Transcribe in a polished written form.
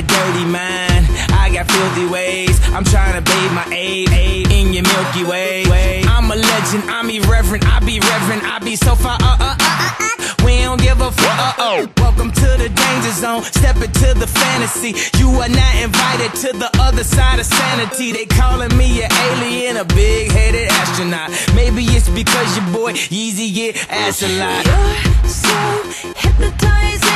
a dirty mind, I got filthy ways. I'm trying to bathe my aid in your Milky Way. I'm a legend, I'm irreverent, I be reverent, I be so far, we don't give a fuck, Welcome to the danger zone, step into the fantasy. You are not invited to the other side of sanity. They calling me an alien, a big-headed astronaut. Maybe it's because your boy Yeezy get ass a lot. You're so hypnotizing.